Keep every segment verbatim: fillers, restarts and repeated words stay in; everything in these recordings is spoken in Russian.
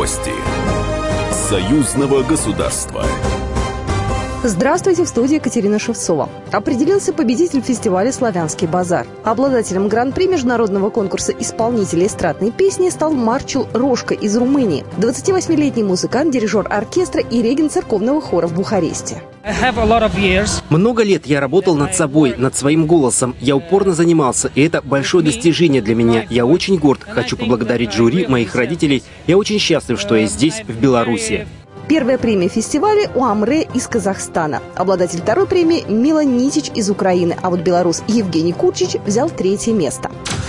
Новости союзного государства. Здравствуйте, в студии Екатерина Шевцова. Определился победитель фестиваля «Славянский базар». Обладателем гран-при международного конкурса исполнителей эстрадной песни стал Марчел Рошка из Румынии. двадцативосьмилетний музыкант, дирижер оркестра и регент церковного хора в Бухаресте. Много лет я работал над собой, над своим голосом. Я упорно занимался, и это большое достижение для меня. Я очень горд. Хочу поблагодарить жюри, моих родителей. Я очень счастлив, что я здесь, в Беларуси. Первая премия фестиваля у Амре из Казахстана. Обладатель второй премии Мила Нитич из Украины, а вот белорус Евгений Курчич взял третье место.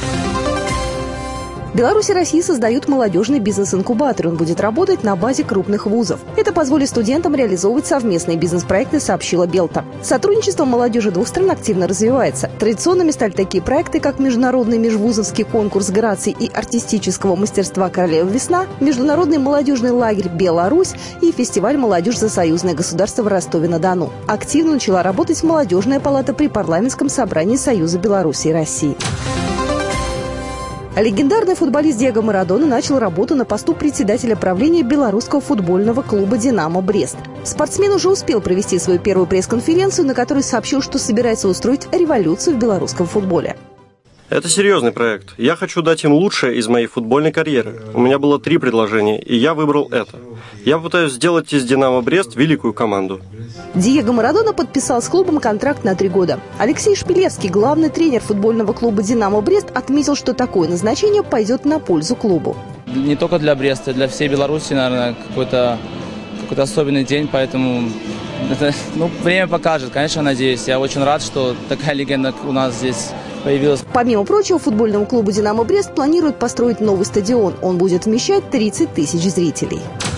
Беларусь и Россия создают молодежный бизнес-инкубатор. Он будет работать на базе крупных вузов. Это позволит студентам реализовывать совместные бизнес-проекты, сообщила Белта. Сотрудничество молодежи двух стран активно развивается. Традиционными стали такие проекты, как международный межвузовский конкурс грации и артистического мастерства «Королева весна», международный молодежный лагерь «Беларусь» и фестиваль «Молодежь за союзное государство» в Ростове-на-Дону. Активно начала работать молодежная палата при парламентском собрании Союза Беларуси и России. Легендарный футболист Диего Марадона начал работу на посту председателя правления белорусского футбольного клуба «Динамо Брест». Спортсмен уже успел провести свою первую пресс-конференцию, на которой сообщил, что собирается устроить революцию в белорусском футболе. Это серьезный проект. Я хочу дать им лучшее из моей футбольной карьеры. У меня было три предложения, и я выбрал это. Я попытаюсь сделать из «Динамо Брест» великую команду. Диего Марадона подписал с клубом контракт на три года. Алексей Шпилевский, главный тренер футбольного клуба «Динамо Брест», отметил, что такое назначение пойдет на пользу клубу. Не только для Бреста, для всей Беларуси, наверное, какой-то какой-то особенный день, поэтому это, ну, время покажет. Конечно, надеюсь. Я очень рад, что такая легенда у нас здесь появилась. Помимо прочего, футбольному клубу «Динамо Брест» планируют построить новый стадион. Он будет вмещать тридцать тысяч зрителей.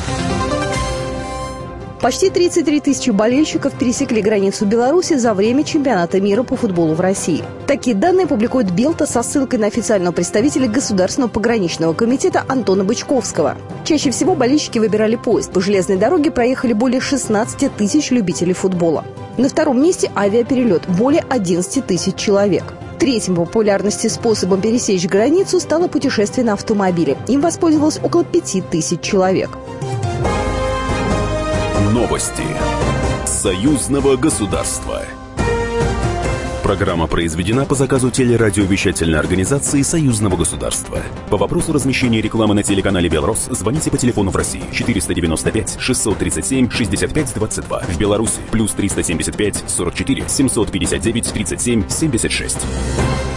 Почти тридцать три тысячи болельщиков пересекли границу Беларуси за время чемпионата мира по футболу в России. Такие данные публикует Белта со ссылкой на официального представителя Государственного пограничного комитета Антона Бычковского. Чаще всего болельщики выбирали поезд. По железной дороге проехали более шестнадцати тысяч любителей футбола. На втором месте авиаперелет – более одиннадцати тысяч человек. Третьим по популярности способом пересечь границу стало путешествие на автомобиле. Им воспользовалось около пяти тысяч человек. Новости союзного государства. Программа произведена по заказу телерадиовещательной организации Союзного государства. По вопросу размещения рекламы на телеканале «Белрос» звоните по телефону в России четыреста девяносто пять шестьсот тридцать семь шестьдесят пять двадцать два. В Беларуси плюс триста семьдесят пять сорок четыре семьсот пятьдесят девять тридцать семь семьдесят шесть.